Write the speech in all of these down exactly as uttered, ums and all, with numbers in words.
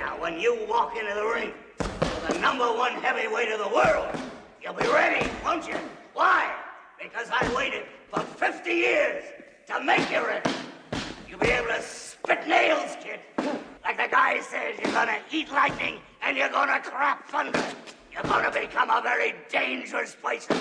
Now, when you walk into the ring, the number one heavyweight of the world, you'll be ready, won't you? Why? Because I waited for fifty years to make you ready. You'll be able to spit nails, kid. Like the guy says, you're gonna eat lightning and you're gonna crap thunder. You're gonna become a very dangerous person.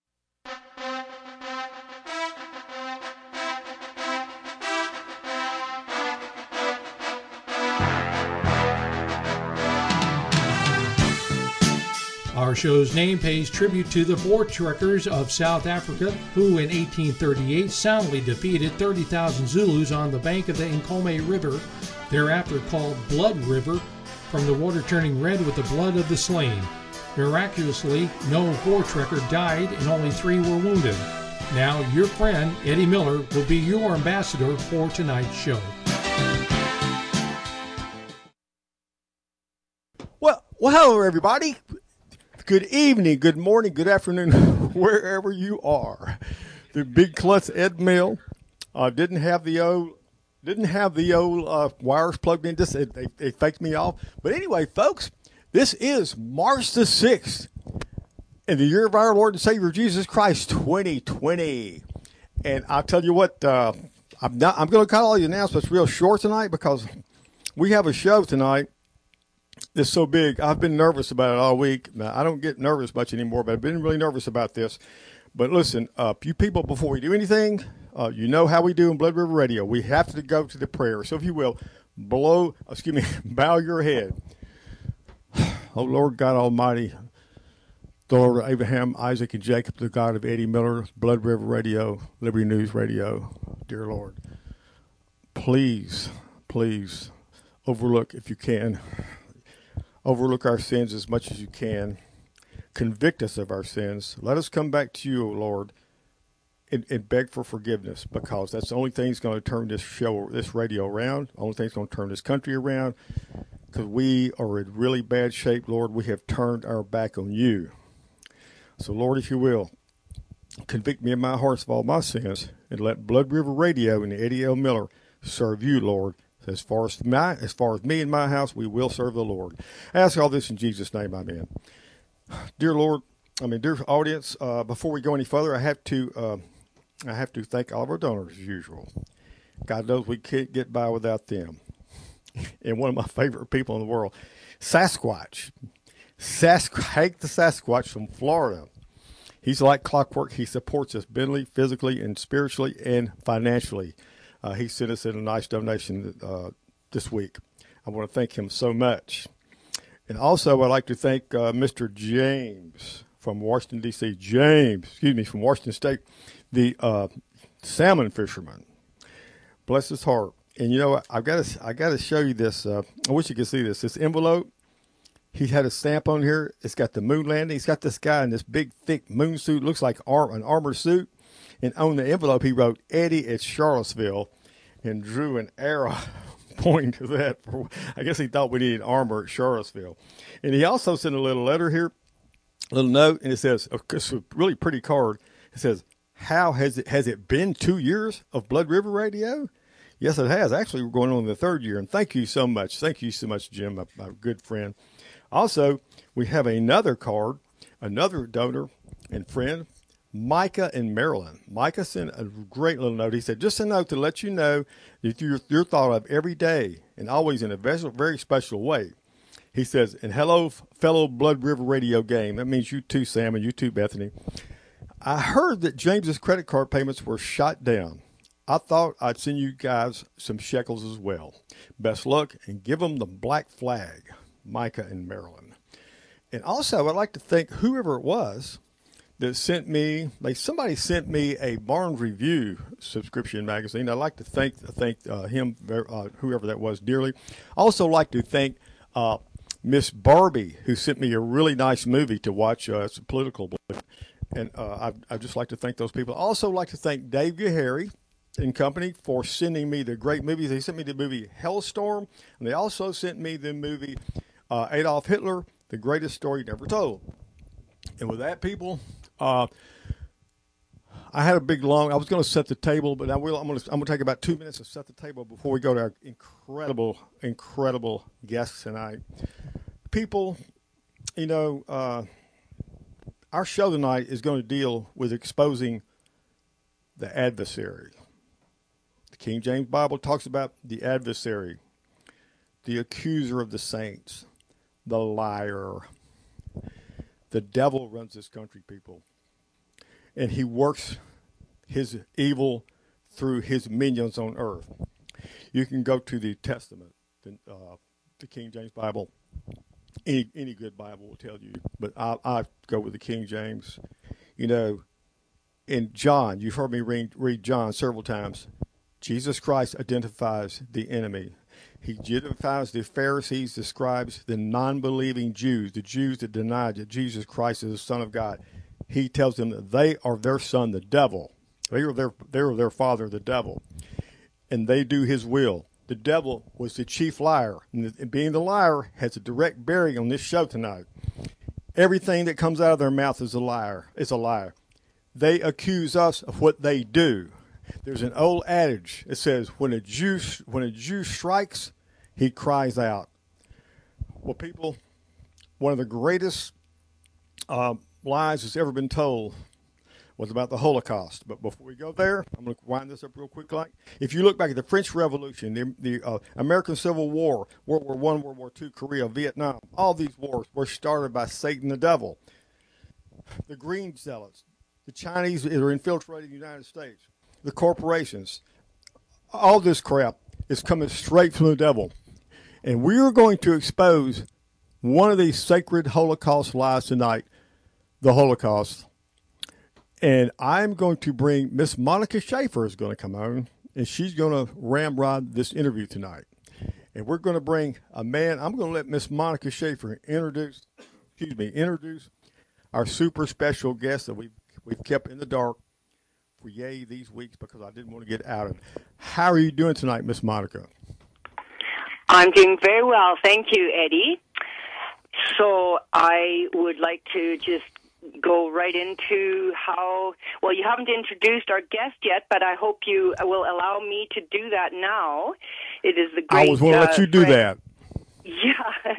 Our show's name pays tribute to the Voortrekkers of South Africa, who in eighteen thirty-eight soundly defeated thirty thousand Zulus on the bank of the Nkomo River, thereafter called Blood River, from the water turning red with the blood of the slain. Miraculously, no Voortrekker died and only three were wounded. Now, your friend, Eddie Miller, will be your ambassador for tonight's show. Well, well, hello, everybody. Good evening, good morning, good afternoon, wherever you are. The big klutz Ed Mill uh, didn't have the old didn't have the old uh, wires plugged in. Just it, they, they faked me off. But anyway, folks, this is March the sixth in the year of our Lord and Savior Jesus Christ, twenty twenty. And I'll tell you what, uh, I'm not. I'm going to cut all the announcements real short tonight because we have a show tonight. It's so big. I've been nervous about it all week. Now, I don't get nervous much anymore, but I've been really nervous about this. But listen, uh, you people, before we do anything, uh, you know how we do in Blood River Radio. We have to go to the prayer. So if you will, blow, excuse me, bow your head. Oh, Lord God Almighty, the Lord of Abraham, Isaac, and Jacob, the God of Eddie Miller, Blood River Radio, Liberty News Radio, dear Lord, please, please overlook, if you can, overlook our sins as much as you can. Convict us of our sins. Let us come back to you, O Lord, and, and beg for forgiveness, because that's the only thing that's going to turn this show, this radio around. The only thing that's going to turn this country around, because we are in really bad shape, Lord. We have turned our back on you. So, Lord, if you will, convict me in my heart of all my sins, and let Blood River Radio and Eddie L. Miller serve you, Lord. As far as my, as far as me and my house, we will serve the Lord. I ask all this in Jesus' name, amen. Dear Lord, I mean, dear audience, uh, before we go any further, I have to, uh, I have to thank all of our donors as usual. God knows we can't get by without them. And one of my favorite people in the world, Sasquatch, Sasquatch, Hank the Sasquatch from Florida. He's like clockwork. He supports us mentally, physically, and spiritually, and financially. Uh, he sent us in a nice donation uh, this week. I want to thank him so much. And also, I'd like to thank uh, Mister James from Washington, D C James, excuse me, from Washington State, the uh, salmon fisherman. Bless his heart. And, you know, I've got to, I got to show you this. Uh, I wish you could see this. This envelope, he had a stamp on here. It's got the moon landing. He's got this guy in this big, thick moon suit. Looks like ar- an armored suit. And on the envelope, he wrote, Eddie at Charlottesville, and drew an arrow pointing to that. For, I guess he thought we needed armor at Charlottesville. And he also sent a little letter here, a little note, and it says, it's a really pretty card. It says, how has it, has it been two years of Blood River Radio? Yes, it has. Actually, we're going on the third year, and thank you so much. Thank you so much, Jim, my, my good friend. Also, we have another card, another donor and friend, Micah in Maryland. Micah sent a great little note. He said, just a note to let you know that you're, you're thought of every day and always in a very, very special way. He says, and hello, fellow Blood River Radio game. That means you too, Sam, and you too, Bethany. I heard that James's credit card payments were shot down. I thought I'd send you guys some shekels as well. Best luck, and give them the black flag. Micah in Maryland. And also, I'd like to thank whoever it was that sent me, like somebody sent me a Barnes Review subscription magazine. I'd like to thank thank uh, him, uh, whoever that was, dearly. Also like to thank uh, Miss Barbie, who sent me a really nice movie to watch. Uh, it's a political, and uh, I'd, I'd just like to thank those people. Also like to thank Dave Gahary and company for sending me the great movies. They sent me the movie Hellstorm, and they also sent me the movie uh, Adolf Hitler, The Greatest Story Never Told. And with that, people, uh, I had a big long. I was going to set the table, but I will. I'm going to. I'm going to take about two minutes to set the table before we go to our incredible, incredible guests tonight. People, you know, uh, our show tonight is going to deal with exposing the adversary. The King James Bible talks about the adversary, the accuser of the saints, the liar. The devil runs this country, people. And he works his evil through his minions on earth. You can go to the Testament, the, uh, the King James Bible. Any any good Bible will tell you, but I, I go with the King James. You know, in John, you've heard me read, read John several times. Jesus Christ identifies the enemy. He identifies the Pharisees, the scribes, the non-believing Jews, the Jews that denied that Jesus Christ is the Son of God. He tells them that they are their son, the devil. They are their, they are their father, the devil. And they do his will. The devil was the chief liar. And being the liar has a direct bearing on this show tonight. Everything that comes out of their mouth is a liar. It's a lie. They accuse us of what they do. There's an old adage that says, when a Jew, when a Jew strikes, he cries out. Well, people, one of the greatest uh, lies that's ever been told was about the Holocaust. But before we go there, I'm going to wind this up real quick. Like, if you look back at the French Revolution, the, the uh, American Civil War, World War One, World War Two, Korea, Vietnam, all these wars were started by Satan the devil. The Green Zealots, the Chinese that are infiltrating the United States, the corporations, all this crap is coming straight from the devil. And we are going to expose one of these sacred Holocaust lies tonight, the Holocaust. And I'm going to bring Miss Monica Schaefer is going to come on, and she's going to ramrod this interview tonight. And we're going to bring a man. I'm going to let Miss Monica Schaefer introduce, excuse me, introduce our super special guest that we've we've kept in the dark for yay these weeks because I didn't want to get out of it. How are you doing tonight, Miss Monica? I'm doing very well, thank you, Eddie. So I would like to just go right into how, well, you haven't introduced our guest yet, but I hope you will allow me to do that now. It is the great... I was going to uh, let you do Fred, that. Yeah,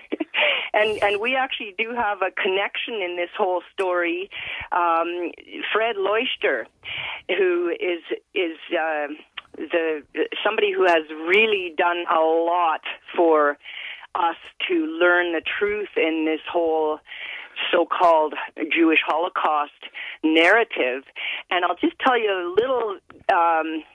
and and we actually do have a connection in this whole story. Um, Fred Leuchter, who is is uh, the somebody who has really done a lot for us to learn the truth in this whole so-called Jewish Holocaust narrative. And I'll just tell you a little um,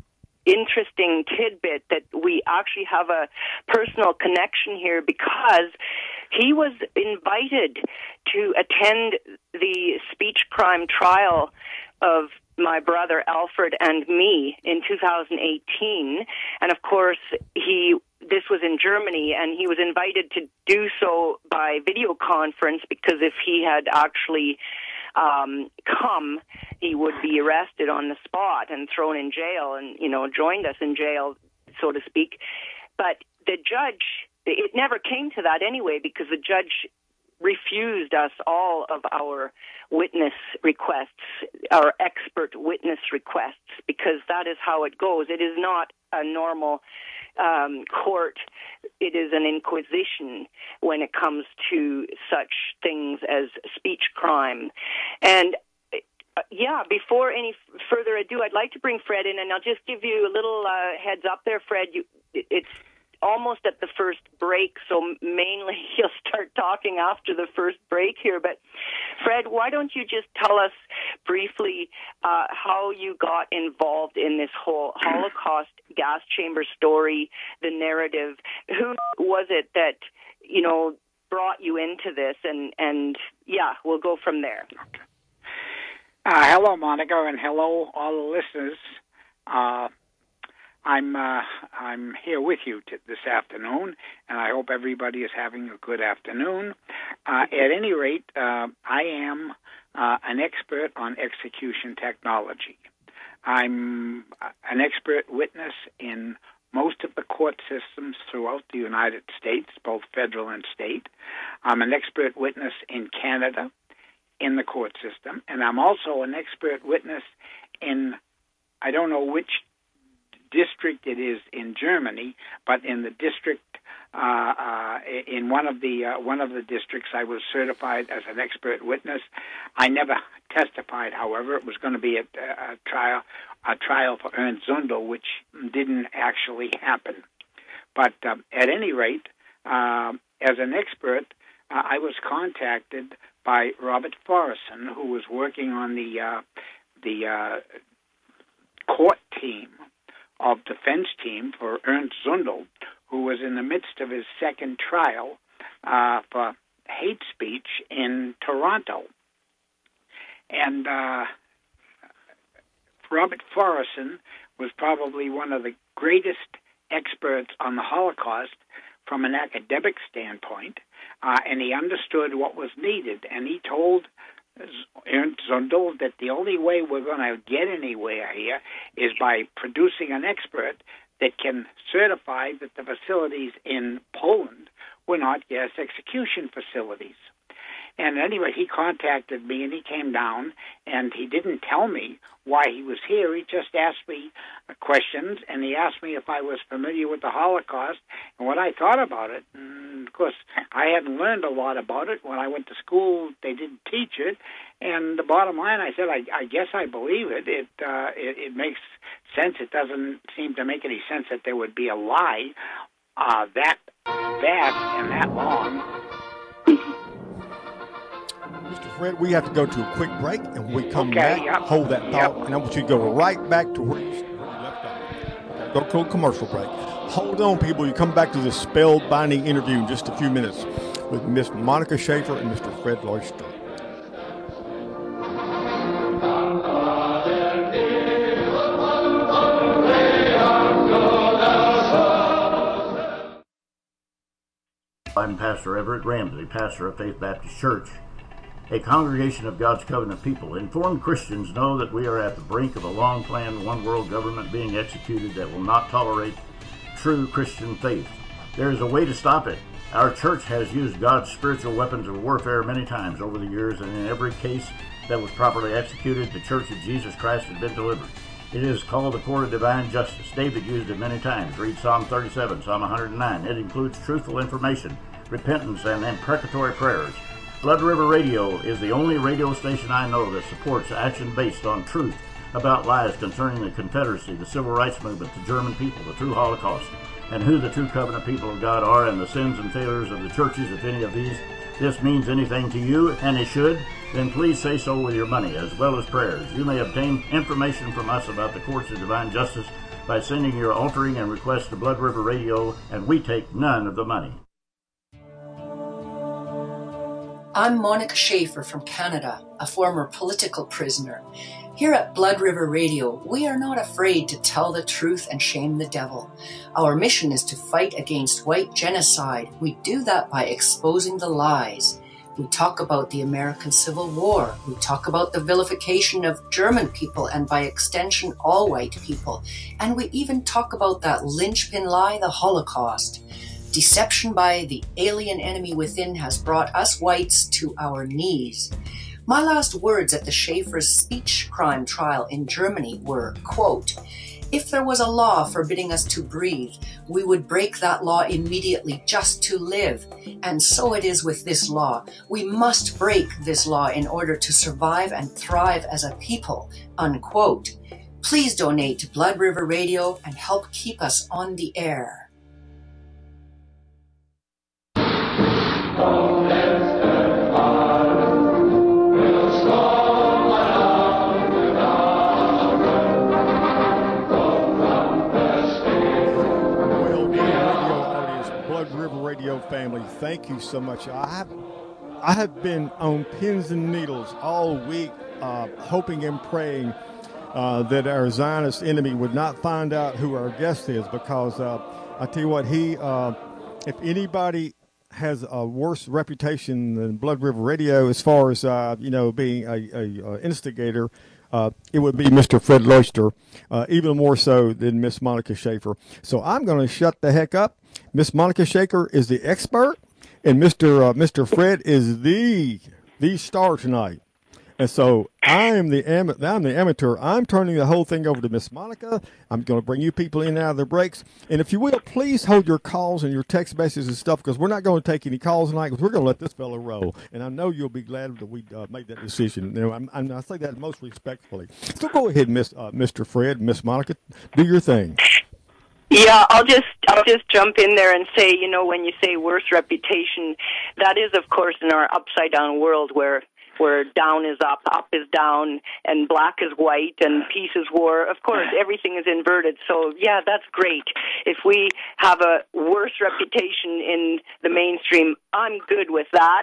interesting tidbit that we actually have a personal connection here because he was invited to attend the speech crime trial of my brother Alfred and me in two thousand eighteen. And of course, he this was in Germany, and he was invited to do so by video conference because if he had actually um, come, he would be arrested on the spot and thrown in jail and, you know, joined us in jail, so to speak. But the judge, it never came to that anyway because the judge refused us all of our witness requests, our expert witness requests, because that is how it goes. It is not a normal um, court. It is an inquisition when it comes to such things as speech crime. And uh, yeah, before any f- further ado, I'd like to bring Fred in, and I'll just give you a little uh, heads up there, Fred. You, it's almost at the first break, so mainly he'll start talking after the first break here. But Fred, why don't you just tell us briefly uh, how you got involved in this whole Holocaust gas chamber story, the narrative? Who was it that, you know, brought you into this? And, and yeah, we'll go from there. Okay. Uh, hello, Monica, and hello, all the listeners. Uh, I'm uh, I'm here with you t- this afternoon, and I hope everybody is having a good afternoon. Uh, at any rate, uh, I am uh, an expert on execution technology. I'm an expert witness in most of the court systems throughout the United States, both federal and state. I'm an expert witness in Canada in the court system, and I'm also an expert witness in, I don't know which district it is in Germany, but in the district, uh, uh, in one of the uh, one of the districts, I was certified as an expert witness. I never testified, however. It was going to be a, a trial, a trial for Ernst Zundel, which didn't actually happen. But um, at any rate, uh, as an expert, uh, I was contacted by Robert Forrison, who was working on the uh, the uh, court team of defense team for Ernst Zundel, who was in the midst of his second trial uh, for hate speech in Toronto. And uh, Robert Forrison was probably one of the greatest experts on the Holocaust from an academic standpoint, uh, and he understood what was needed. And he told Ernst Zundel that the only way we're going to get anywhere here is by producing an expert that can certify that the facilities in Poland were not gas execution facilities. And anyway, he contacted me, and he came down, and he didn't tell me why he was here. He just asked me questions, and he asked me if I was familiar with the Holocaust and what I thought about it. And of course, I hadn't learned a lot about it. When I went to school, they didn't teach it. And the bottom line, I said, I, I guess I believe it. It, uh, it. It makes sense. It doesn't seem to make any sense that there would be a lie uh, that vast and that long. Mister Fred, we have to go to a quick break, and when we come okay, back, yep. hold that thought, yep. and I want you to go right back to where you left off. Go to a commercial break. Hold on, people. You come back to this spellbinding interview in just a few minutes with Miss Monica Schaefer and Mister Fred Leuchter. I'm Pastor Everett Ramsey, pastor of Faith Baptist Church, a congregation of God's covenant people. Informed Christians know that we are at the brink of a long-planned one-world government being executed that will not tolerate true Christian faith. There is a way to stop it. Our church has used God's spiritual weapons of warfare many times over the years, and in every case that was properly executed, the Church of Jesus Christ has been delivered. It is called the court of divine justice. David used it many times. Read Psalm thirty-seven, Psalm one hundred nine. It includes truthful information, repentance, and imprecatory prayers. Blood River Radio is the only radio station I know that supports action based on truth about lies concerning the Confederacy, the Civil Rights Movement, the German people, the true Holocaust, and who the true covenant people of God are, and the sins and failures of the churches, if any of these this means anything to you, and it should, then please say so with your money as well as prayers. You may obtain information from us about the courts of divine justice by sending your altering and request to Blood River Radio, and we take none of the money. I'm Monica Schaefer from Canada, a former political prisoner. Here at Blood River Radio, we are not afraid to tell the truth and shame the devil. Our mission is to fight against white genocide. We do that by exposing the lies. We talk about the American Civil War. We talk about the vilification of German people and by extension all white people. And we even talk about that linchpin lie, the Holocaust. Deception by the alien enemy within has brought us whites to our knees. My last words at the Schaefer's speech crime trial in Germany were, quote, "If there was a law forbidding us to breathe, we would break that law immediately just to live. And so it is with this law. We must break this law in order to survive and thrive as a people," unquote. Please donate to Blood River Radio and help keep us on the air. Radio family, thank you so much. I have, I have been on pins and needles all week, uh, hoping and praying uh, that our Zionist enemy would not find out who our guest is, because uh, I tell you what, he, uh, if anybody has a worse reputation than Blood River Radio as far as uh, you know being a, a, a instigator, Uh, it would be Mister Fred Leuchter, uh, even more so than Miss Monica Schaefer. So I'm going to shut the heck up. Miss Monica Schaefer is the expert, and Mister Uh, Mister Fred is the the star tonight. And so I'm the am- I'm the amateur. I'm turning the whole thing over to Miss Monica. I'm going to bring you people in and out of the breaks. And if you will, please hold your calls and your text messages and stuff, because we're not going to take any calls tonight, because we're going to let this fellow roll. And I know you'll be glad that we uh, made that decision. You know, I'm, I'm, I say that most respectfully. So go ahead, Miss uh, Mister Fred, Miss Monica, do your thing. Yeah, I'll just I'll just jump in there and say, you know, when you say worse reputation, that is, of course, in our upside down world where where down is up, up is down, and black is white, and peace is war. Of course, everything is inverted. So, yeah, that's great. If we have a worse reputation in the mainstream, I'm good with that.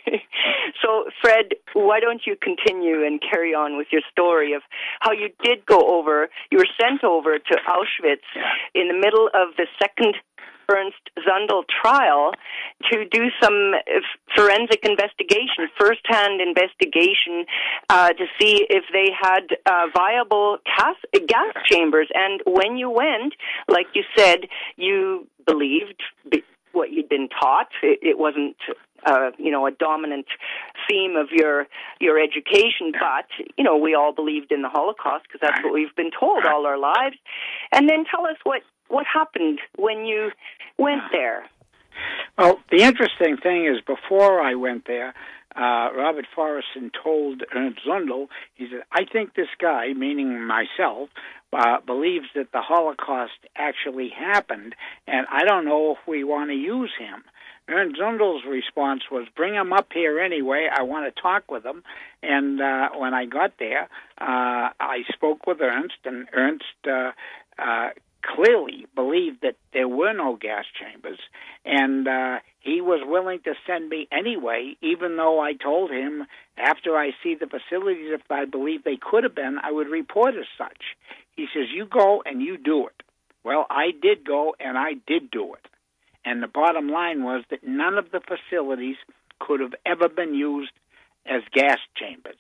So, Fred, why don't you continue and carry on with your story of how you did go over, you were sent over to Auschwitz in the middle of the second Ernst Zundel trial to do some forensic investigation, first-hand investigation, uh, to see if they had uh, viable gas, gas chambers. And when you went, like you said, you believed what you'd been taught. It, it wasn't, uh, you know, a dominant theme of your your education, but, you know, we all believed in the Holocaust because that's what we've been told all our lives. And then tell us what What happened when you went there? Well, the interesting thing is, before I went there, uh, Robert Forreston told Ernst Zundel, he said, I think this guy, meaning myself, uh, believes that the Holocaust actually happened, and I don't know if we want to use him. Ernst Zundel's response was, bring him up here anyway, I want to talk with him. And uh, when I got there, uh, I spoke with Ernst, and Ernst uh, uh, clearly believed that there were no gas chambers, and uh, he was willing to send me anyway, even though I told him after I see the facilities, if I believe they could have been, I would report as such. He says, you go and you do it. Well, I did go, and I did do it. And the bottom line was that none of the facilities could have ever been used as gas chambers.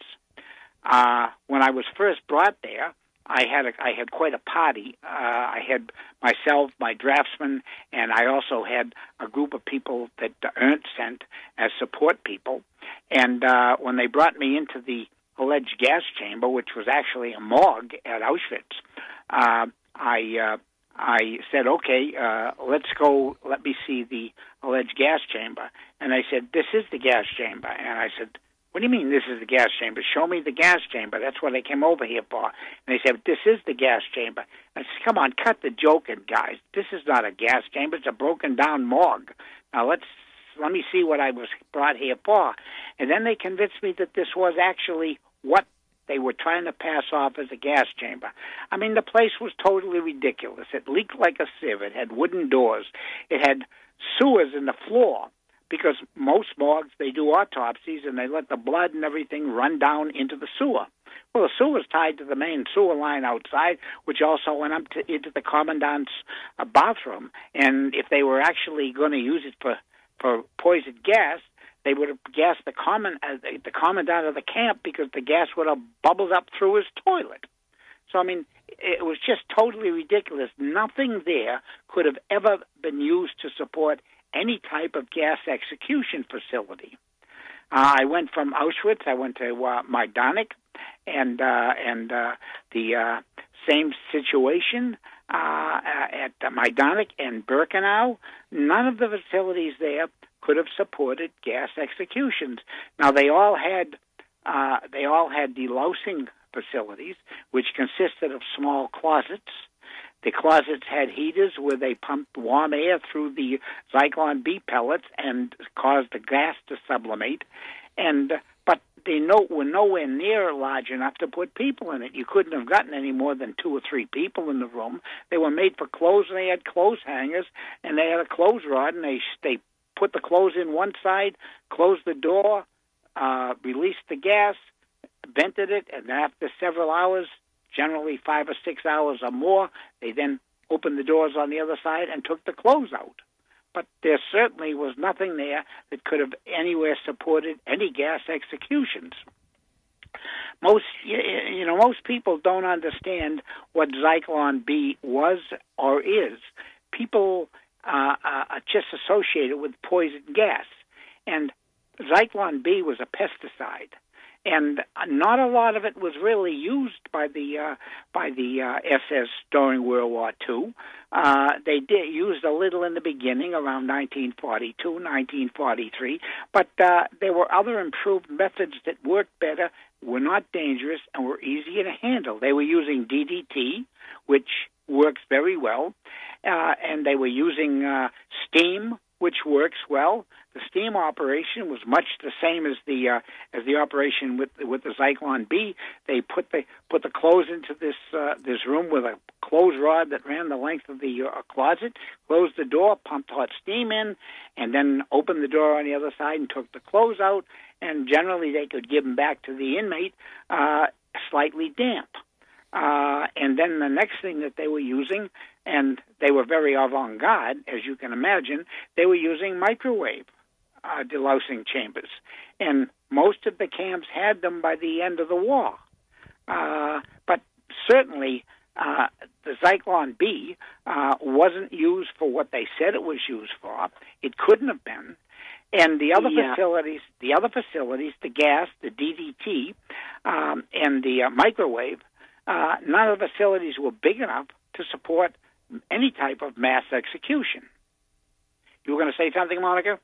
Uh, when I was first brought there, I had a, I had quite a party. Uh, I had myself, my draftsman, and I also had a group of people that Ernst sent as support people. And uh, when they brought me into the alleged gas chamber, which was actually a morgue at Auschwitz, uh, I uh, I said, okay, uh, let's go, let me see the alleged gas chamber. And I said, this is the gas chamber. And I said, what do you mean this is the gas chamber? Show me the gas chamber. That's what I came over here for. And they said, this is the gas chamber. I said, come on, cut the joking, guys. This is not a gas chamber. It's a broken-down morgue. Now, let's let me see what I was brought here for. And then they convinced me that this was actually what they were trying to pass off as a gas chamber. I mean, the place was totally ridiculous. It leaked like a sieve. It had wooden doors. It had sewers in the floor, because most morgues, they do autopsies and they let the blood and everything run down into the sewer. Well, the sewer was tied to the main sewer line outside, which also went up to, into the commandant's uh, bathroom. And if they were actually going to use it for, for poison gas, they would have gassed the, common, uh, the, the commandant of the camp, because the gas would have bubbled up through his toilet. So, I mean, it was just totally ridiculous. Nothing there could have ever been used to support any type of gas execution facility. Uh, I went from Auschwitz, I went to uh, Majdanek, and uh, and uh, the uh, same situation uh, at uh, Majdanek and Birkenau. None of the facilities there could have supported gas executions. Now, they all had uh, they all had delousing facilities, which consisted of small closets. The closets had heaters where they pumped warm air through the Zyklon B pellets and caused the gas to sublimate. And but they no, were nowhere near large enough to put people in it. You couldn't have gotten any more than two or three people in the room. They were made for clothes, and they had clothes hangers, and they had a clothes rod, and they they put the clothes in one side, closed the door, uh, released the gas, vented it, and after several hours, generally five or six hours or more, they then opened the doors on the other side and took the clothes out. But there certainly was nothing there that could have anywhere supported any gas executions. Most, you know, most people don't understand what Zyklon B was or is. People uh, are just associated with poison gas. And Zyklon B was a pesticide. and not a lot of it was really used by the uh, by the uh, S S during World War Two. Uh, they did used a little in the beginning, around nineteen forty-two, nineteen forty-three, but uh, there were other improved methods that worked better, were not dangerous, and were easier to handle. They were using D D T, which works very well, uh, and they were using uh, steam, which works well. The steam operation was much the same as the uh, as the operation with with the Zyklon B. They put the put the clothes into this uh, this room with a clothes rod that ran the length of the uh, closet, closed the door, pumped hot steam in, and then opened the door on the other side and took the clothes out. And generally, they could give them back to the inmate uh, slightly damp. Uh, and then the next thing that they were using, and they were very avant-garde, as you can imagine, they were using microwave uh, delousing chambers. And most of the camps had them by the end of the war. Uh, but certainly uh, the Zyklon B uh, wasn't used for what they said it was used for. It couldn't have been. And the other yeah. facilities, the other facilities, the gas, the D D T, um, and the uh, microwave, Uh, none of the facilities were big enough to support any type of mass execution. You were going to say something, Monica?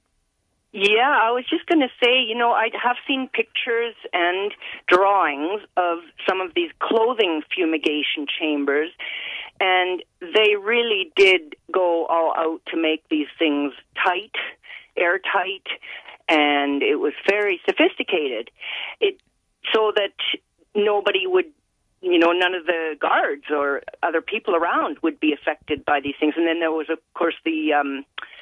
Yeah, I was just going to say, you know, I have seen pictures and drawings of some of these clothing fumigation chambers, and they really did go all out to make these things tight, airtight, and it was very sophisticated. It so that nobody would you know, none of the guards or other people around would be affected by these things. And then there was, of course, the um,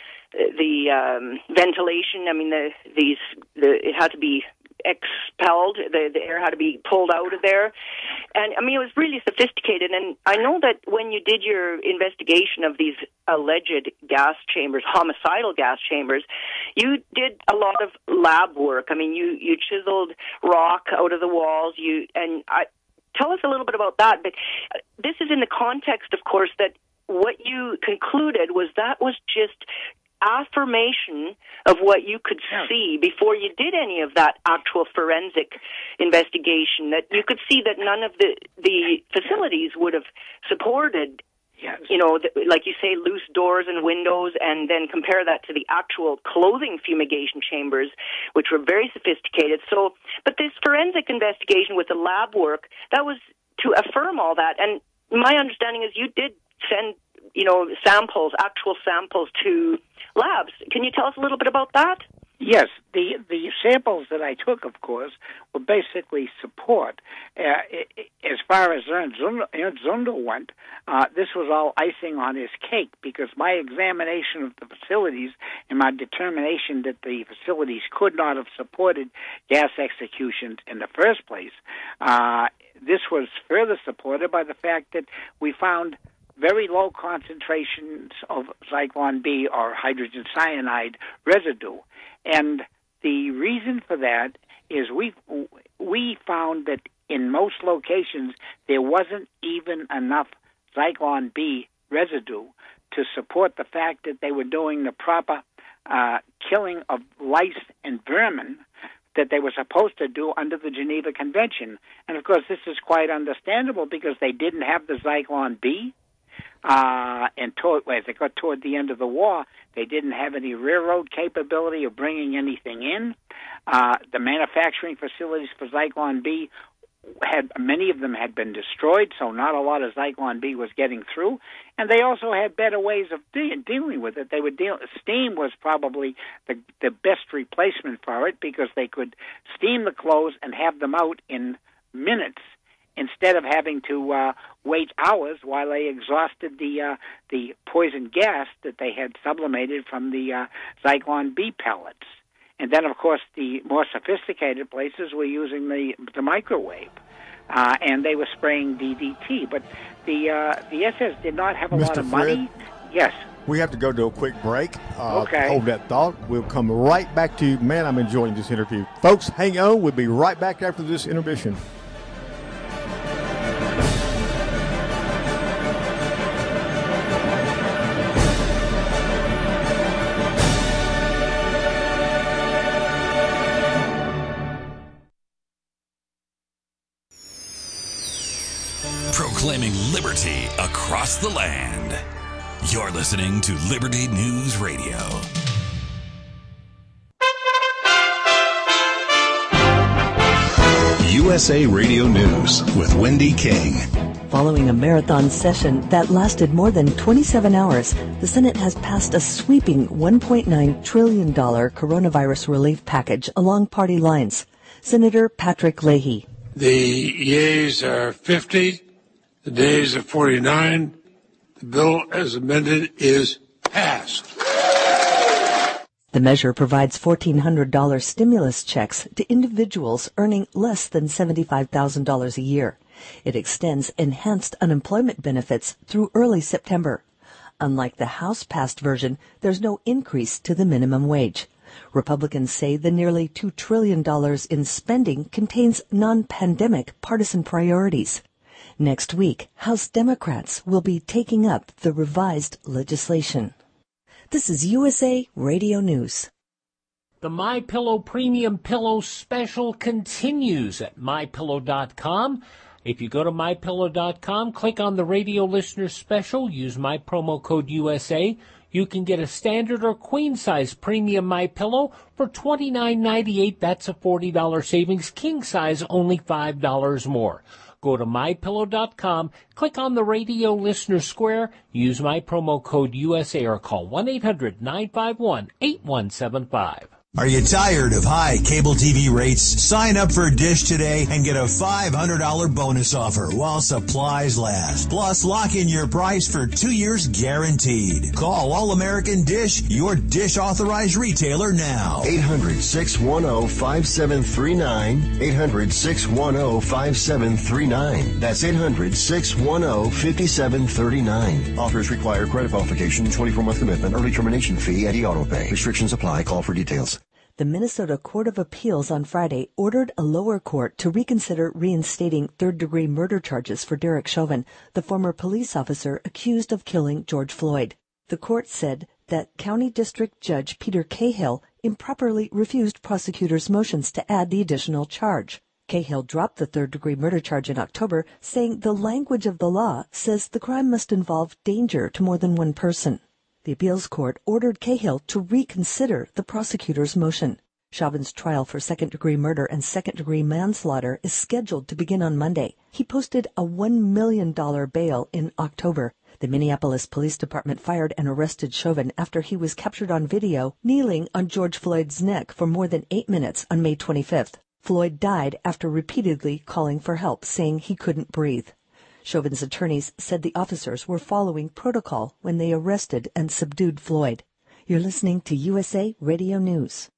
the um, ventilation. I mean, the these the it had to be expelled. The the air had to be pulled out of there. And I mean, it was really sophisticated. And I know that when you did your investigation of these alleged gas chambers, homicidal gas chambers, you did a lot of lab work. I mean, you you chiseled rock out of the walls. You and I. Tell us a little bit about that. But this is in the context, of course, that what you concluded was that was just affirmation of what you could see before you did any of that actual forensic investigation, that you could see that none of the, the facilities would have supported, yes. you know, the, like you say, loose doors and windows, and then compare that to the actual clothing fumigation chambers, which were very sophisticated. So, but this forensic investigation with the lab work, that was to affirm all that. And my understanding is you did send, you know, samples, actual samples to labs. Can you tell us a little bit about that? Yes, the the samples that I took, of course, were basically support. Uh, as far as Ernst Zundel went, uh, this was all icing on his cake, because my examination of the facilities and my determination that the facilities could not have supported gas executions in the first place, uh, this was further supported by the fact that we found very low concentrations of Zyklon B, or hydrogen cyanide residue. And the reason for that is we we found that in most locations there wasn't even enough Zyklon B residue to support the fact that they were doing the proper uh, killing of lice and vermin that they were supposed to do under the Geneva Convention. And, of course, this is quite understandable because they didn't have the Zyklon B. Uh, and toward, as they got toward the end of the war, they didn't have any railroad capability of bringing anything in. Uh, the manufacturing facilities for Zyklon B had many of them had been destroyed, so not a lot of Zyklon B was getting through. And they also had better ways of de- dealing with it. They would deal. Steam was probably the the best replacement for it, because they could steam the clothes and have them out in minutes, instead of having to uh, wait hours while they exhausted the uh, the poison gas that they had sublimated from the uh, Zyklon B pellets. And then, of course, the more sophisticated places were using the the microwave, uh, and they were spraying D D T. But the uh, the S S did not have a Mister lot of Fred, money. Yes. We have to go to a quick break. Uh, okay. Hold that thought. We'll come right back to you. Man, I'm enjoying this interview. Folks, hang on. We'll be right back after this intermission. proclaiming liberty across the land. You're listening to Liberty News Radio. U S A Radio News with Wendy King. Following a marathon session that lasted more than twenty-seven hours, the Senate has passed a sweeping one point nine trillion dollars coronavirus relief package along party lines. Senator Patrick Leahy. The yeas are fifty, the nays are forty-nine. The bill as amended is passed. The measure provides fourteen hundred dollars stimulus checks to individuals earning less than seventy-five thousand dollars a year. It extends enhanced unemployment benefits through early September. Unlike the House-passed version, there's no increase to the minimum wage. Republicans say the nearly two trillion dollars in spending contains non-pandemic partisan priorities. Next week, House Democrats will be taking up the revised legislation. This is U S A Radio News. The MyPillow Premium Pillow Special continues at my pillow dot com. If you go to my pillow dot com, click on the radio listener special, use my promo code U S A. You can get a standard or queen size premium MyPillow for twenty-nine ninety-eight. That's a forty dollars savings. King size only five dollars more. Go to my pillow dot com, click on the radio listener square, use my promo code U S A or call one eight hundred nine five one eight one seven five. Are you tired of high cable T V rates? Sign up for Dish today and get a five hundred dollars bonus offer while supplies last. Plus, lock in your price for two years guaranteed. Call All American Dish, your Dish authorized retailer now. eight hundred, six one zero, five seven three nine. eight hundred, six one zero, five seven three nine. That's eight hundred, six one zero, five seven three nine. Offers require credit qualification, twenty-four month commitment, early termination fee, and e-auto pay. Restrictions apply. Call for details. The Minnesota Court of Appeals on Friday ordered a lower court to reconsider reinstating third-degree murder charges for Derek Chauvin, the former police officer accused of killing George Floyd. The court said that County District Judge Peter Cahill improperly refused prosecutors' motions to add the additional charge. Cahill dropped the third-degree murder charge in October, saying the language of the law says the crime must involve danger to more than one person. The appeals court ordered Cahill to reconsider the prosecutor's motion. Chauvin's trial for second-degree murder and second-degree manslaughter is scheduled to begin on Monday. He posted a one million dollars bail in October. The Minneapolis Police Department fired and arrested Chauvin after he was captured on video kneeling on George Floyd's neck for more than eight minutes on May twenty-fifth. Floyd died after repeatedly calling for help, saying he couldn't breathe. Chauvin's attorneys said the officers were following protocol when they arrested and subdued Floyd. You're listening to U S A Radio News.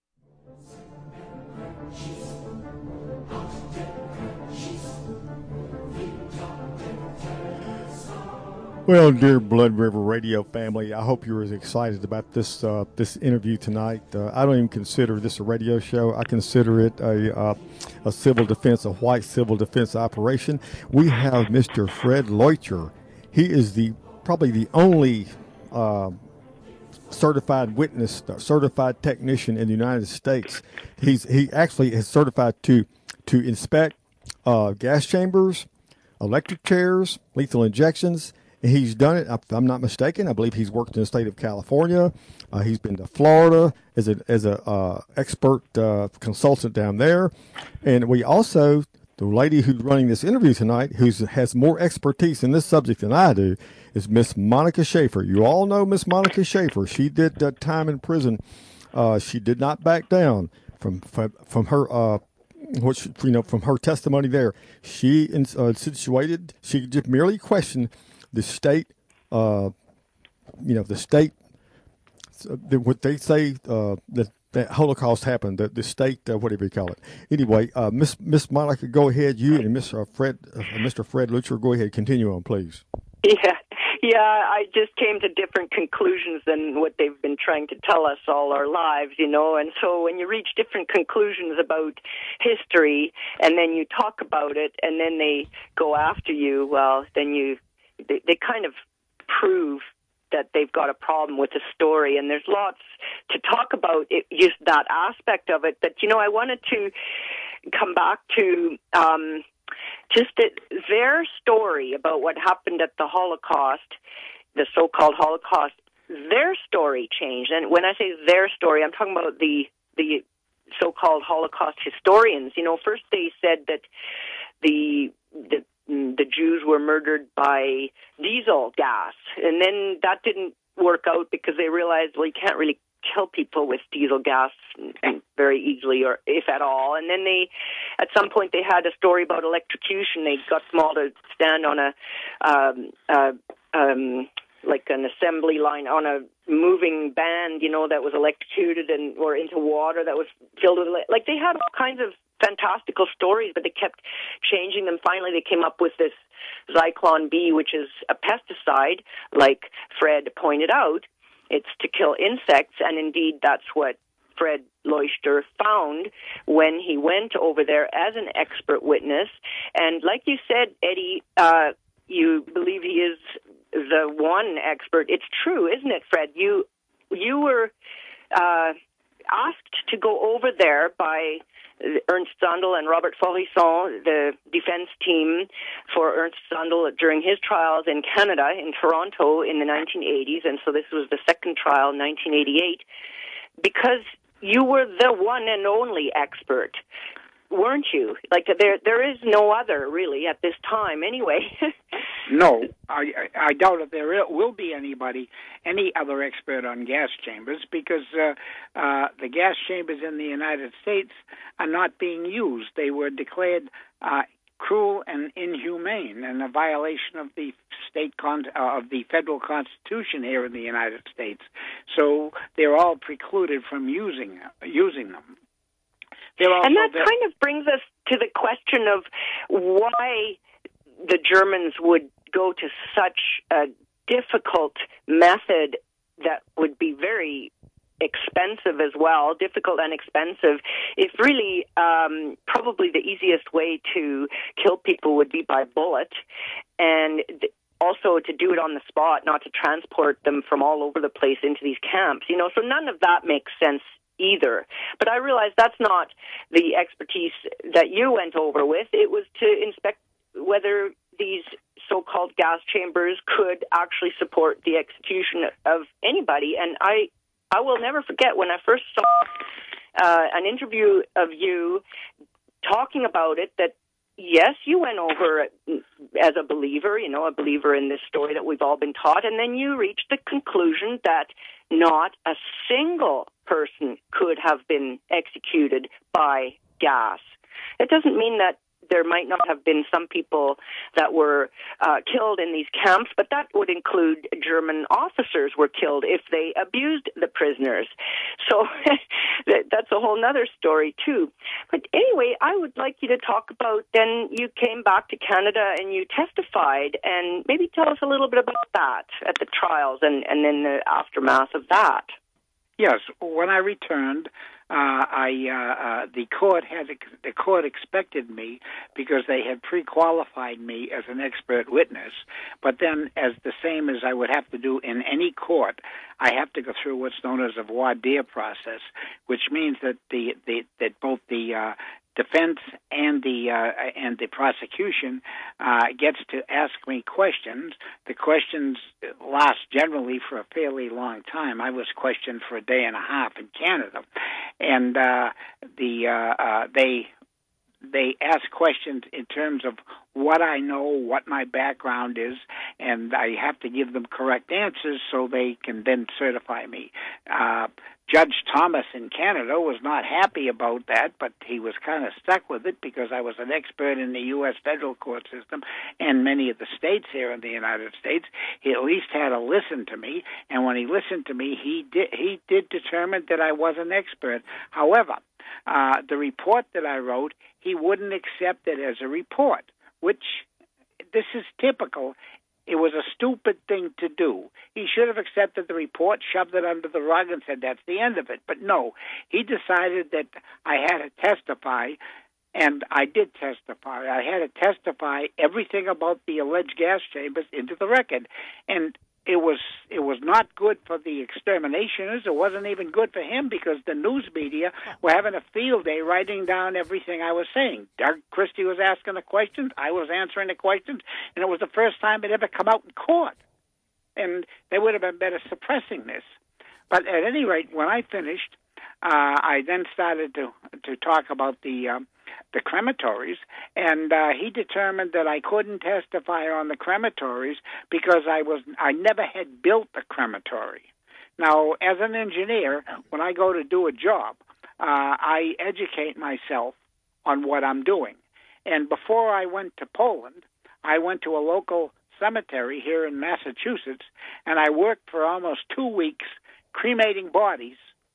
Well, dear Blood River Radio family, I hope you're as excited about this uh, this interview tonight. Uh, I don't even consider this a radio show. I consider it a uh, a civil defense, a white civil defense operation. We have Mister Fred Leuchter. He is the probably the only uh, certified witness, certified technician in the United States. He's he actually is certified to to inspect uh, gas chambers, electric chairs, lethal injections. He's done it, if I'm not mistaken. I believe he's worked in the state of California. Uh, he's been to Florida as a as a uh, expert uh, consultant down there. And we also, the lady who's running this interview tonight, who has more expertise in this subject than I do, is Miss Monica Schaefer. You all know Miss Monica Schaefer. She did uh, time in prison. Uh, she did not back down from from, from her. Uh, which you know from her testimony there. She uh, situated. She just merely questioned the state, uh, you know, the state, uh, the, what they say uh, that, that Holocaust happened, the, the state, uh, whatever you call it. Anyway, uh, Miss Miss Monica, go ahead. You and Mister Fred, uh, Mister Fred Leuchter, go ahead. Continue on, please. Yeah, yeah. I just came to different conclusions than what they've been trying to tell us all our lives, you know. And so when you reach different conclusions about history, and then you talk about it, and then they go after you, well, then you. They, they kind of prove that they've got a problem with the story, and there's lots to talk about it, just that aspect of it. But, you know, I wanted to come back to um, just that their story about what happened at the Holocaust, the so-called Holocaust, their story changed. And when I say their story, I'm talking about the the so-called Holocaust historians. You know, first they said that the the the Jews were murdered by diesel gas, and then that didn't work out because they realized, well, you can't really kill people with diesel gas very easily, or if at all. And then they, at some point, they had a story about electrocution. They got them all to stand on a, um, uh, um, like an assembly line on a moving band, you know, that was electrocuted and or into water that was filled with, like they had all kinds of fantastical stories, but they kept changing them. Finally, they came up with this Zyklon B, which is a pesticide, like Fred pointed out. It's to kill insects, and indeed that's what Fred Leuchter found when he went over there as an expert witness. And like you said, Eddie, uh, you believe he is the one expert. It's true, isn't it, Fred? You you were uh, asked to go over there by Ernst Zundel and Robert Forisson, the defense team for Ernst Zundel during his trials in Canada, in Toronto, in the nineteen eighties, and so this was the second trial, nineteen eighty-eight, because you were the one and only expert, weren't you? Like, there, there is no other, really, at this time, anyway. No, I, I doubt if there will be anybody, any other expert on gas chambers, because uh, uh, the gas chambers in the United States are not being used. They were declared uh, cruel and inhumane, and a violation of the state con- uh, of the federal Constitution here in the United States. So they're all precluded from using using them. And that kind of brings us to the question of why the Germans would go to such a difficult method that would be very expensive as well, difficult and expensive, if really um, probably the easiest way to kill people would be by bullet, and th- also to do it on the spot, not to transport them from all over the place into these camps. You know, so none of that makes sense either. But I realize that's not the expertise that you went over with. It was to inspect whether these so-called gas chambers could actually support the execution of anybody. And I, I will never forget when I first saw uh, an interview of you talking about it, that yes, you went over as a believer, you know, a believer in this story that we've all been taught, and then you reached the conclusion that not a single person could have been executed by gas. It doesn't mean that there might not have been some people that were uh, killed in these camps, but that would include German officers were killed if they abused the prisoners. So that's a whole other story, too. But anyway, I would like you to talk about, then you came back to Canada and you testified, and maybe tell us a little bit about that at the trials and, and then the aftermath of that. Yes, when I returned, uh, I uh, uh, the court had the court expected me because they had pre-qualified me as an expert witness. But then, as the same as I would have to do in any court, I have to go through what's known as a voir dire process, which means that the, the that both the uh, defense and the uh, and the prosecution uh, gets to ask me questions. The questions last generally for a fairly long time. I was questioned for a day and a half in Canada, and uh, the uh, uh, they they ask questions in terms of what I know, what my background is, and I have to give them correct answers so they can then certify me. Uh, Judge Thomas in Canada was not happy about that, but he was kind of stuck with it because I was an expert in the U S federal court system and many of the states here in the United States. He at least had to listen to me, and when he listened to me, he did, he did determine that I was an expert. However, uh, the report that I wrote, he wouldn't accept it as a report, which this is typical. It was a stupid thing to do. He should have accepted the report, shoved it under the rug, and said, that's the end of it. But no, he decided that I had to testify, and I did testify. I had to testify everything about the alleged gas chambers into the record. And it was it was not good for the exterminationers. It wasn't even good for him because the news media were having a field day writing down everything I was saying. Doug Christie was asking the questions, I was answering the questions, and it was the first time it ever come out in court. And they would have been better suppressing this. But at any rate, when I finished, uh, I then started to to talk about the um, the crematories, and uh, he determined that I couldn't testify on the crematories because I was I never had built a crematory. Now, as an engineer, when I go to do a job, uh, I educate myself on what I'm doing. And before I went to Poland, I went to a local cemetery here in Massachusetts, and I worked for almost two weeks cremating bodies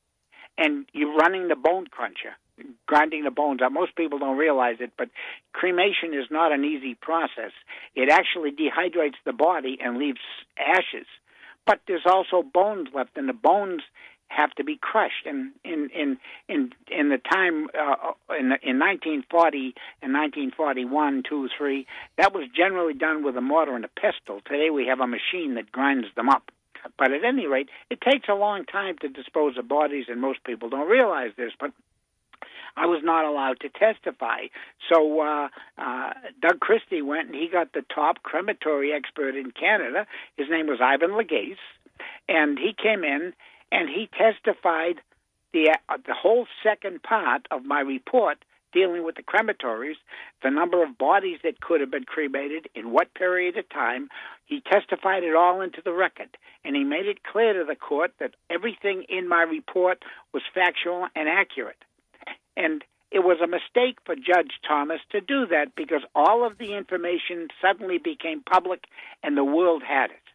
and you running the bone cruncher, grinding the bones out. Most people don't realize it, but cremation is not an easy process. It actually dehydrates the body and leaves ashes. But there's also bones left, and the bones have to be crushed. And in in in in the time uh, in in nineteen forty and nineteen forty-one, two, three, that was generally done with a mortar and a pestle. Today we have a machine that grinds them up. But at any rate, it takes a long time to dispose of bodies, and most people don't realize this. But I was not allowed to testify. So uh, uh, Doug Christie went, and he got the top crematory expert in Canada. His name was Ivan Legase, and he came in, and he testified the uh, the whole second part of my report dealing with the crematories, the number of bodies that could have been cremated, in what period of time. He testified it all into the record, and he made it clear to the court that everything in my report was factual and accurate. And it was a mistake for Judge Thomas to do that because all of the information suddenly became public and the world had it.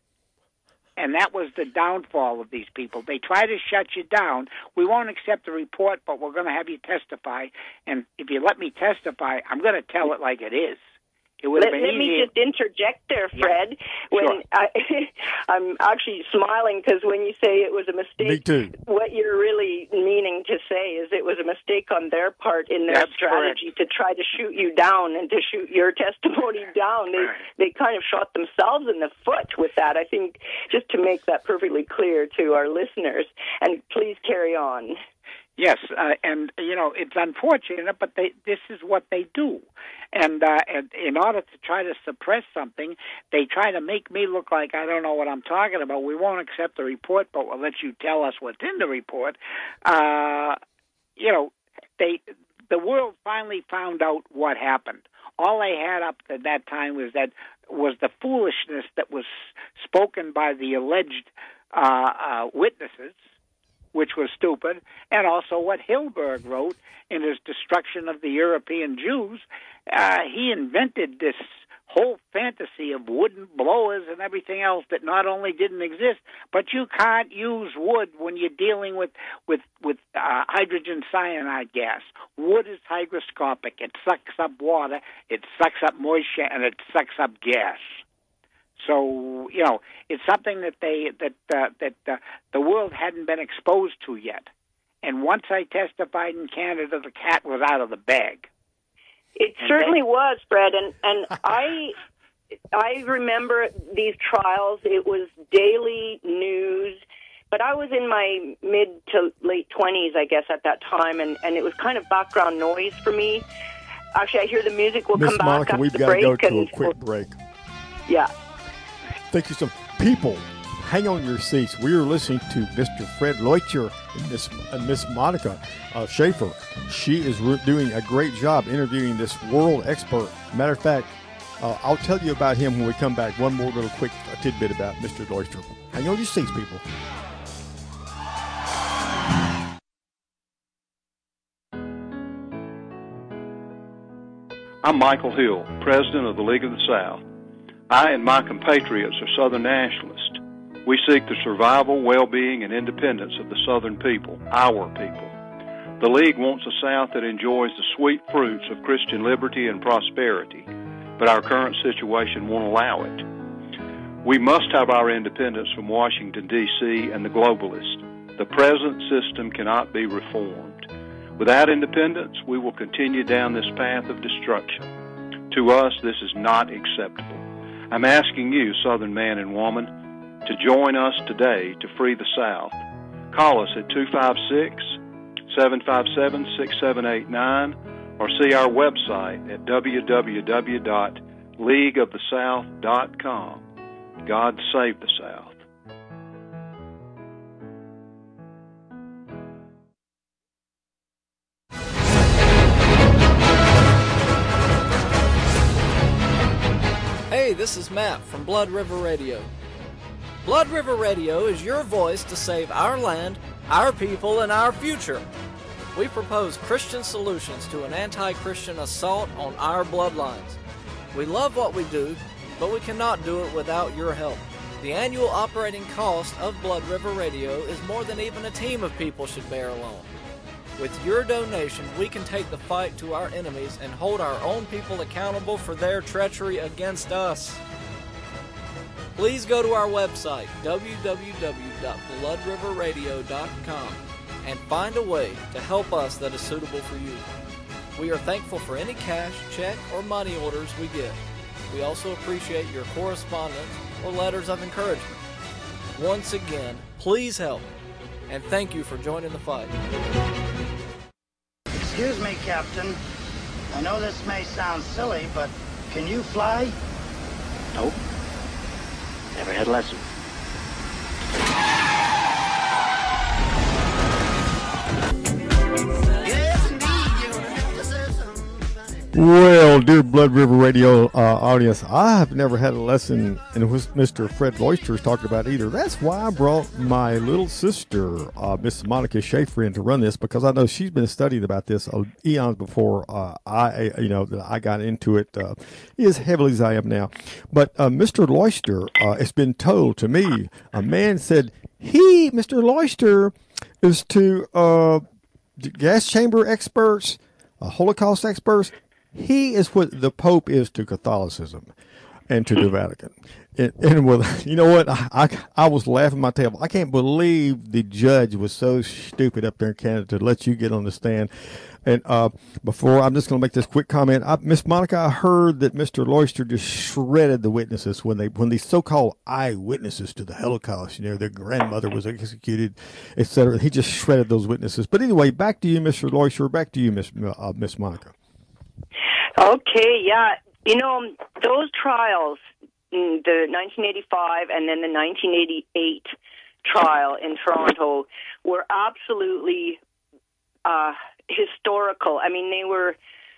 And that was the downfall of these people. They try to shut you down. We won't accept the report, but we're going to have you testify. And if you let me testify, I'm going to tell it like it is. It would have let, been let easy. me just interject there, Fred. Yeah. When Sure. I, I'm actually smiling because when you say it was a mistake, Me too. what you're really meaning to say is it was a mistake on their part in their That's strategy to try to shoot you down and to shoot your testimony down. They they kind of shot themselves in the foot with that. I think just to make that perfectly clear to our listeners. And please carry on. Yes, uh, and, you know, it's unfortunate, but they, this is what they do. And, uh, and in order to try to suppress something, they try to make me look like I don't know what I'm talking about. We won't accept the report, but we'll let you tell us what's in the report. Uh, you know, they the world finally found out what happened. All they had up to that time was that was the foolishness that was spoken by the alleged uh, uh, witnesses, which was stupid, and also what Hilberg wrote in his Destruction of the European Jews. Uh, he invented this whole fantasy of wooden blowers and everything else that not only didn't exist, but you can't use wood when you're dealing with, with, with uh, hydrogen cyanide gas. Wood is hygroscopic. It sucks up water, it sucks up moisture, and it sucks up gas. So, you know, it's something that they that uh, that uh, the world hadn't been exposed to yet. And once I testified in Canada, the cat was out of the bag. It and certainly they, was, Fred, and and I I remember these trials. It was daily news, but I was in my mid to late twenties, I guess, at that time, and, and it was kind of background noise for me. Actually, I hear the music will Miss come back Monica, after we've the got to break. go to and a quick break. Yeah. Thank you so much. People, hang on your seats. We are listening to Mister Fred Leuchter and Miss, and Miss Monica uh, Schaefer. She is re- doing a great job interviewing this world expert. Matter of fact, uh, I'll tell you about him when we come back. One more little quick tidbit about Mister Leuchter. Hang on your seats, people. I'm Michael Hill, President of the League of the South. I and my compatriots are Southern nationalists. We seek the survival, well-being, and independence of the Southern people, our people. The League wants a South that enjoys the sweet fruits of Christian liberty and prosperity, but our current situation won't allow it. We must have our independence from Washington, D C and the globalists. The present system cannot be reformed. Without independence, we will continue down this path of destruction. To us, this is not acceptable. I'm asking you, Southern man and woman, to join us today to free the South. Call us at two five six, seven five seven, six seven eight nine or see our website at w w w dot league of the south dot com. God save the South. Hey, this is Matt from Blood River Radio. Blood River Radio is your voice to save our land, our people, and our future. We propose Christian solutions to an anti-Christian assault on our bloodlines. We love what we do, but we cannot do it without your help. The annual operating cost of Blood River Radio is more than even a team of people should bear alone. With your donation, we can take the fight to our enemies and hold our own people accountable for their treachery against us. Please go to our website, w w w dot blood river radio dot com, and find a way to help us that is suitable for you. We are thankful for any cash, check, or money orders we get. We also appreciate your correspondence or letters of encouragement. Once again, please help, and thank you for joining the fight. Excuse me, Captain. I know this may sound silly, but can you fly? Nope. Never had a lesson. Well, dear Blood River Radio uh, audience, I have never had a lesson in which Mister Fred Loister is talking about either. That's why I brought my little sister, uh, Miss Monica Schaefer, in to run this, because I know she's been studying about this uh, eons before uh, I, you know, that I got into it uh, as heavily as I am now. But uh, Mister Loister, uh, it's been told to me, a man said he, Mister Loister, is to uh, gas chamber experts, uh, Holocaust experts. He is what the Pope is to Catholicism and to the Vatican. And, and with, you know what? I, I, I was laughing my tail. I can't believe the judge was so stupid up there in Canada to let you get on the stand. And uh, before, I'm just going to make this quick comment. I, Miss Monica, I heard that Mister Loister just shredded the witnesses when they, when these so-called eyewitnesses to the Holocaust, you know, their grandmother was executed, et cetera. He just shredded those witnesses. But anyway, back to you, Mister Loister. Back to you, Miss uh, Miss Monica. Okay, yeah. You know, those trials, the nineteen eighty-five and then the nineteen eighty-eight trial in Toronto, were absolutely uh, historical. I mean, they were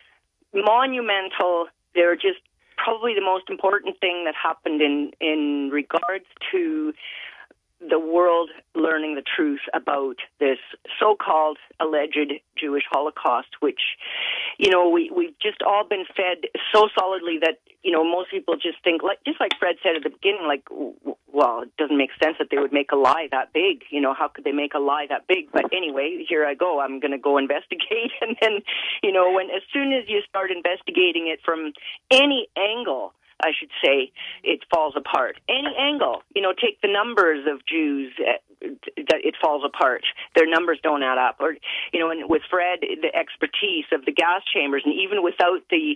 monumental. They were just probably the most important thing that happened in, in regards to the world learning the truth about this so-called alleged Jewish Holocaust, which, you know, we, we've just all been fed so solidly that, you know, most people just think, like, just like Fred said at the beginning, like, well, it doesn't make sense that they would make a lie that big. You know, how could they make a lie that big? But anyway, here I go. I'm going to go investigate. And then, you know, when as soon as you start investigating it from any angle, I should say, it falls apart. Any angle, you know, take the numbers of Jews, uh, it falls apart. Their numbers don't add up. Or, you know, and with Fred, the expertise of the gas chambers, and even without the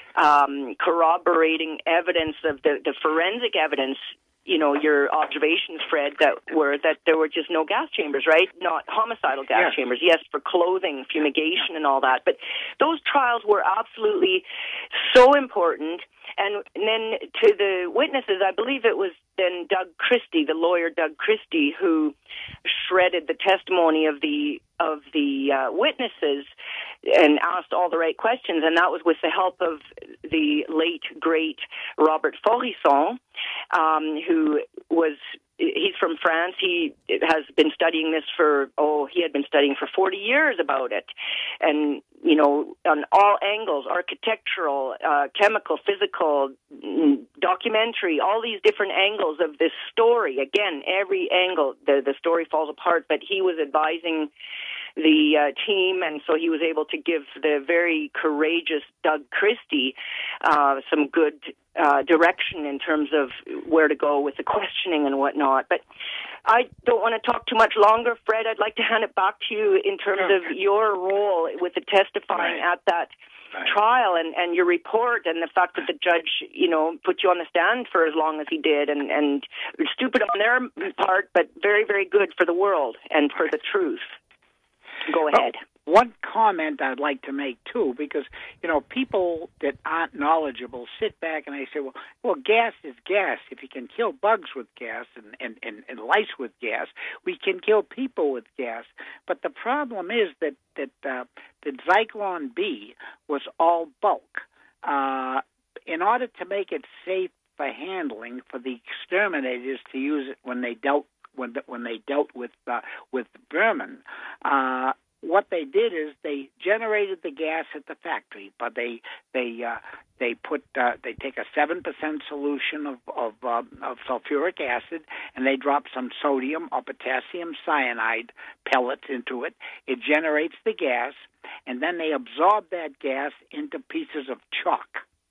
um, corroborating evidence of the, the forensic evidence, you know, your observations, Fred, that were that there were just no gas chambers, right? Not homicidal gas Yeah. chambers. Yes, for clothing, fumigation, and all that. But those trials were absolutely so important. And, and then to the witnesses, I believe it was then Doug Christie, the lawyer Doug Christie, who shredded the testimony of the of the uh, witnesses and asked all the right questions, and that was with the help of the late, great Robert Faurisson, um, who was, he's from France. He has been studying this for, oh, he had been studying for forty years about it. And, you know, on all angles, architectural, uh, chemical, physical, documentary, all these different angles of this story. Again, every angle, the, the story falls apart, but he was advising the uh, team, and so he was able to give the very courageous Doug Christie uh, some good uh, direction in terms of where to go with the questioning and whatnot. But I don't want to talk too much longer, Fred. I'd like to hand it back to you in terms of your role with the testifying right. at that right. trial and, and your report and the fact that the judge, you know, put you on the stand for as long as he did, and, and stupid on their part, but very, very good for the world and for the truth. Go ahead. Oh. One comment I'd like to make, too, because, you know, people that aren't knowledgeable sit back and they say, well, well, gas is gas. If you can kill bugs with gas and, and, and, and lice with gas, we can kill people with gas. But the problem is that, that, uh, that Zyklon B was all bulk. Uh, in order to make it safe for handling, for the exterminators to use it when they dealt when when they dealt with uh, with vermin, uh, what they did is they generated the gas at the factory, but they they uh, they put uh, they take a seven percent solution of of, uh, of sulfuric acid, and they drop some sodium or potassium cyanide pellets into it. It generates the gas, and then they absorb that gas into pieces of chalk.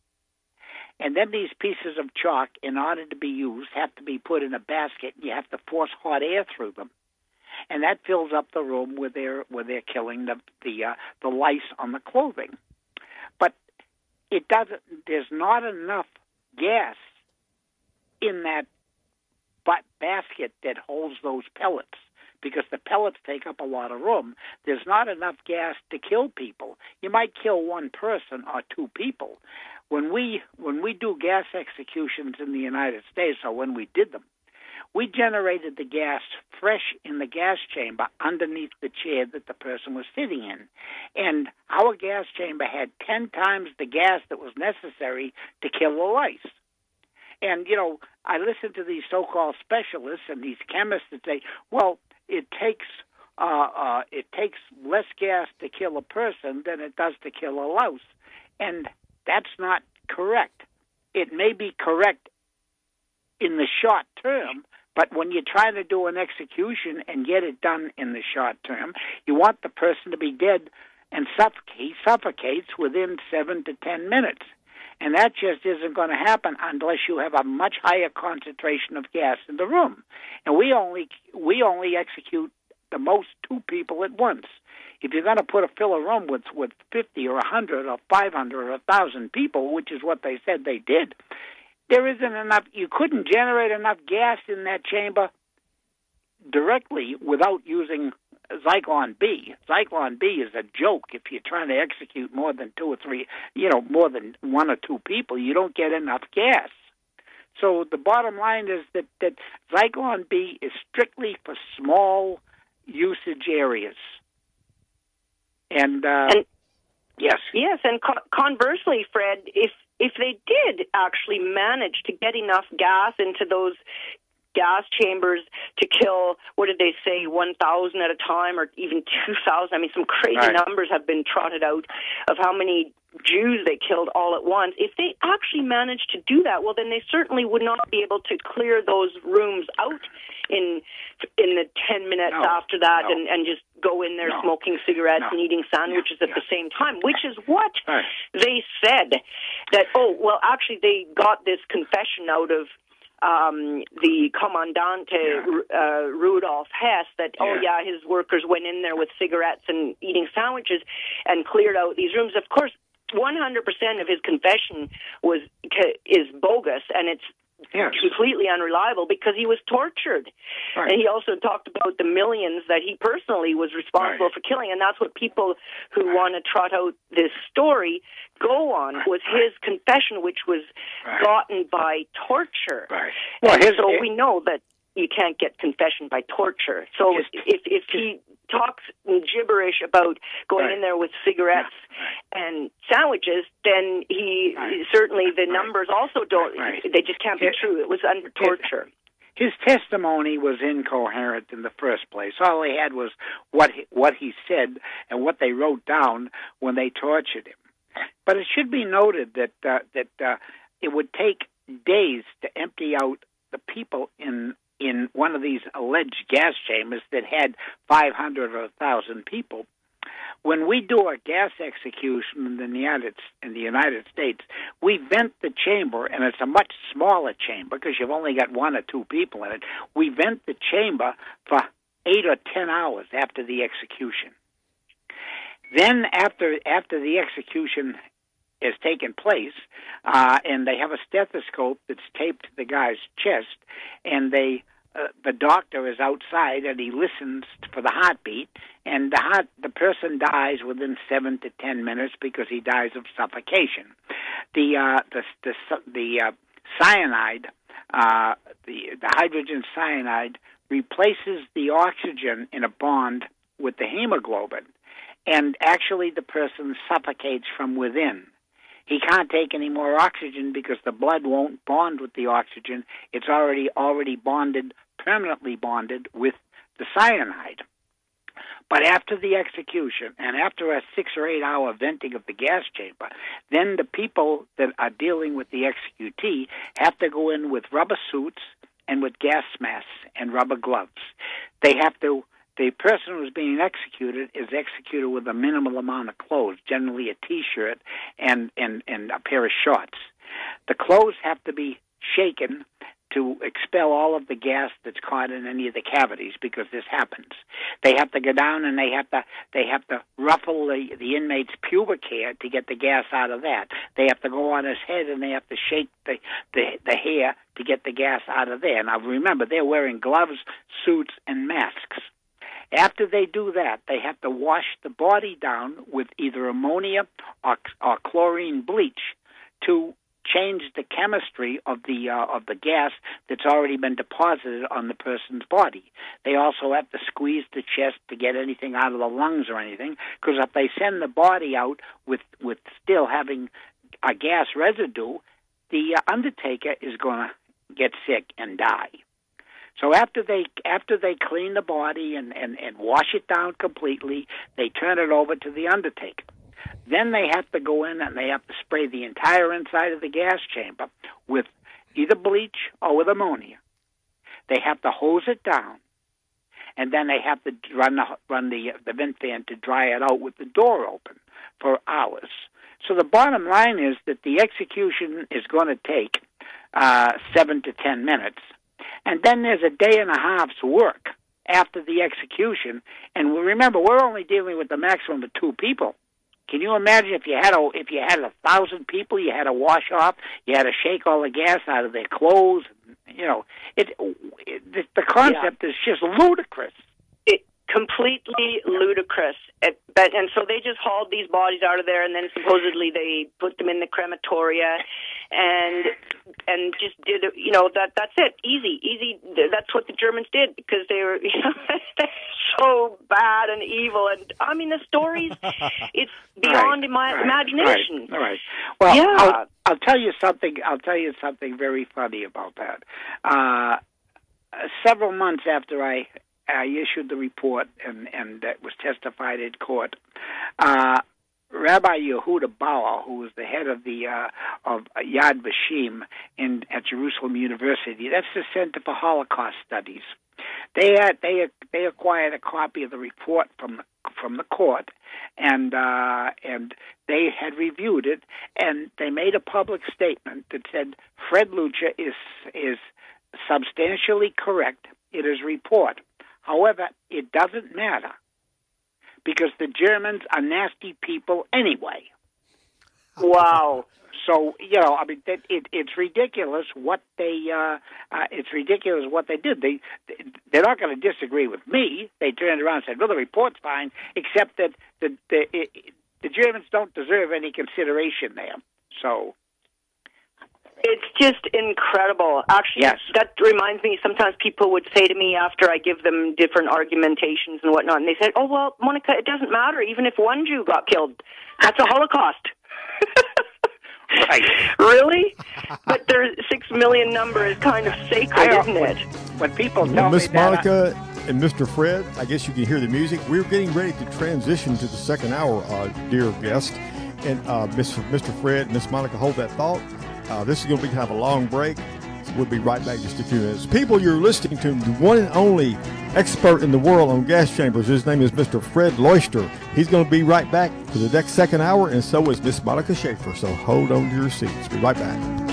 And then these pieces of chalk, in order to be used, have to be put in a basket. You have to force hot air through them. And that fills up the room where they're where they're killing the the uh, the lice on the clothing. But it doesn't. There's not enough gas in that but basket that holds those pellets, because the pellets take up a lot of room. There's not enough gas to kill people. You might kill one person or two people. When we when we do gas executions in the United States, or when we did them, we generated the gas fresh in the gas chamber underneath the chair that the person was sitting in. And our gas chamber had ten times the gas that was necessary to kill the lice. And, you know, I listen to these so-called specialists and these chemists that say, well, it takes uh, uh, it takes less gas to kill a person than it does to kill a louse. And that's not correct. It may be correct in the short term, but when you're trying to do an execution and get it done in the short term, you want the person to be dead and suffocate, he suffocates within seven to ten minutes. And that just isn't going to happen unless you have a much higher concentration of gas in the room. And we only we only execute the most two people at once. If you're going to put a fill a room with with fifty or a hundred or five hundred or a thousand people, which is what they said they did, there isn't enough. You couldn't generate enough gas in that chamber directly without using Zyklon B. Zyklon B is a joke. If you're trying to execute more than two or three, you know, more than one or two people, you don't get enough gas. So the bottom line is that, that Zyklon B is strictly for small usage areas. And, uh, and yes. Yes, and co- conversely, Fred, if if they did actually manage to get enough gas into those gas chambers to kill, what did they say, one thousand at a time or even two thousand? I mean, some crazy right. numbers have been trotted out of how many Jews they killed all at once. If they actually managed to do that, well, then they certainly would not be able to clear those rooms out in in the ten minutes no, after that no. and, and just go in there no. smoking cigarettes no. and eating sandwiches yeah. at the same time, which is what right. they said. That, oh, well, actually, they got this confession out of um, the Commandante yeah. uh, Rudolf Hess that, yeah. oh, yeah, his workers went in there with cigarettes and eating sandwiches and cleared out these rooms. Of course, one hundred percent of his confession was is bogus, and it's yes. completely unreliable because he was tortured. Right. And he also talked about the millions that he personally was responsible right. for killing, and that's what people who right. want to trot out this story go on, was right. his confession, which was right. gotten by torture. Right. Well, and his, so it, we know that you can't get confession by torture. So his, if if he talks gibberish about going right. in there with cigarettes yeah. right. and sandwiches, then he right. certainly the right. numbers also don't. Right. They just can't be it, true. It was under torture. His testimony was incoherent in the first place. All they had was what he, what he said and what they wrote down when they tortured him. But it should be noted that uh, that uh, it would take days to empty out the people in in one of these alleged gas chambers that had five hundred or one thousand people. When we do a gas execution in the United, in the United States, we vent the chamber, and it's a much smaller chamber because you've only got one or two people in it. We vent the chamber for eight or ten hours after the execution. Then after after the execution has taken place, uh, and they have a stethoscope that's taped to the guy's chest, and they uh, the doctor is outside and he listens for the heartbeat, and the heart the person dies within seven to ten minutes because he dies of suffocation. The uh, the the the uh, cyanide, uh, the the hydrogen cyanide replaces the oxygen in a bond with the hemoglobin, and actually the person suffocates from within. He can't take any more oxygen because the blood won't bond with the oxygen. It's already already bonded, permanently bonded with the cyanide. But after the execution and after a six or eight hour venting of the gas chamber, then the people that are dealing with the executee have to go in with rubber suits and with gas masks and rubber gloves. They have to, the person who's being executed is executed with a minimal amount of clothes, generally a T-shirt and, and, and a pair of shorts. The clothes have to be shaken to expel all of the gas that's caught in any of the cavities, because this happens. They have to go down and they have to they have to ruffle the, the inmate's pubic hair to get the gas out of that. They have to go on his head and they have to shake the, the, the hair to get the gas out of there. Now remember, they're wearing gloves, suits, and masks. After they do that, they have to wash the body down with either ammonia or, or chlorine bleach to change the chemistry of the uh, of the gas that's already been deposited on the person's body. They also have to squeeze the chest to get anything out of the lungs or anything, because if they send the body out with, with still having a gas residue, the uh, undertaker is going to get sick and die. So after they after they clean the body and, and, and wash it down completely, they turn it over to the undertaker. Then they have to go in and they have to spray the entire inside of the gas chamber with either bleach or with ammonia. They have to hose it down, and then they have to run the, run the, the vent fan to dry it out with the door open for hours. So the bottom line is that the execution is going to take uh, seven to ten minutes, and then there's a day and a half's work after the execution. And remember, we're only dealing with the maximum of two people. Can you imagine if you had a if you had a thousand people, you had to wash off, you had to shake all the gas out of their clothes? You know, it, it the concept yeah. is just ludicrous. It completely ludicrous. It, but and so they just hauled these bodies out of there, and then supposedly they put them in the crematoria, and and just did you know that that's it, easy, easy. That's what the Germans did, because they were you know they're so bad and evil, and I mean the stories, it's beyond right, my right, imagination. Right, right. Well, yeah. I'll, I'll tell you something. I'll tell you something very funny about that. Uh, several months after I. I issued the report, and, and it was testified in court. Uh, Rabbi Yehuda Bauer, who was the head of the uh, of Yad Vashem in at Jerusalem University, that's the Center for Holocaust Studies. They had they they acquired a copy of the report from from the court, and uh, and they had reviewed it, and they made a public statement that said Fred Lucha is is substantially correct in his report. However, it doesn't matter, because the Germans are nasty people anyway. Wow. So, you know, I mean, it, it, it's ridiculous what they, uh, uh, it's ridiculous what they did. They, they're not going to disagree with me. They turned around and said, well, the report's fine, except that the, the, it, the Germans don't deserve any consideration there. So... It's just incredible. Actually, yes. That reminds me, sometimes people would say to me after I give them different argumentations and whatnot, and they said, oh, well, Monica, it doesn't matter. Even if one Jew got killed, that's a Holocaust. Right. Really? But their six million number is kind of sacred, isn't when, it? When people well, tell Miss me that... Monica I... and Mister Fred, I guess you can hear the music. We're getting ready to transition to the second hour, uh, dear guest. And uh, Mister Fred, Miss Monica, hold that thought. Uh, this is going to be kind of a long break. So we'll be right back in just a few minutes. People, you're listening to the one and only expert in the world on gas chambers. His name is Mister Fred Leuchter. He's going to be right back for the next second hour, and so is Miss Monica Schaefer. So hold on to your seats. Be right back.